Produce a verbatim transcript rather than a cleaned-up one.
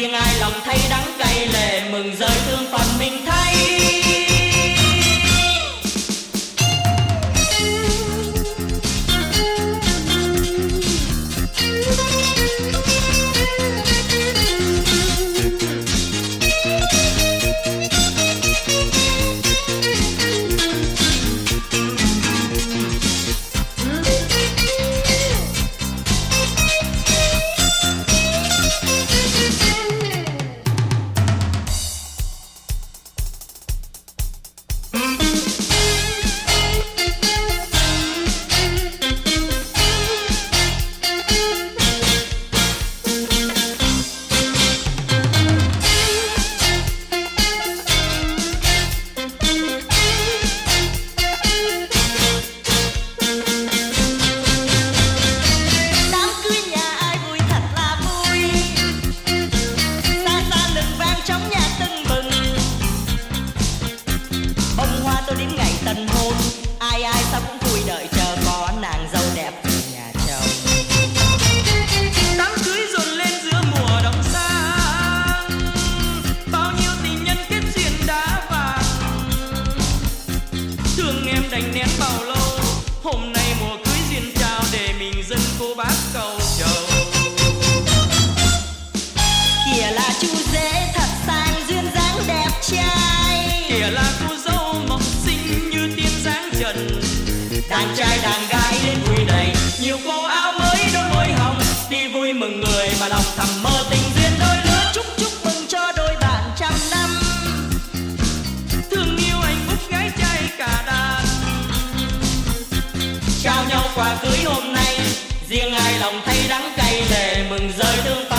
riêng ai lòng thấy đắng cay lệ mừng rơi thương phần mình thay. Tân hôn ai ai sao cũng vui đợi chờ có nàng dâu đẹp nhà chồng. Đám cưới dồn lên giữa mùa đông sang, bao nhiêu tình nhân kết duyên đã vàng. Thương em đành nén bao lâu, hôm nay mùa cưới duyên trao để mình dân cô bác cầu chầu. Kìa là chú rể thật sang duyên dáng đẹp trai, kìa là cô dâu mộng xinh như tiên dáng trần. Đàn trai đàn gái đến vui đầy, nhiều cô áo mới đôi môi hồng, đi vui mừng người mà lòng thầm mơ tình duyên đôi lứa. Chúc chúc mừng cho đôi bạn trăm năm, thương yêu hạnh phúc gái trai cả đàn. trao nhau quà cưới hôm nay, riêng ai lòng thấy đắng cay lệ mừng rơi thương.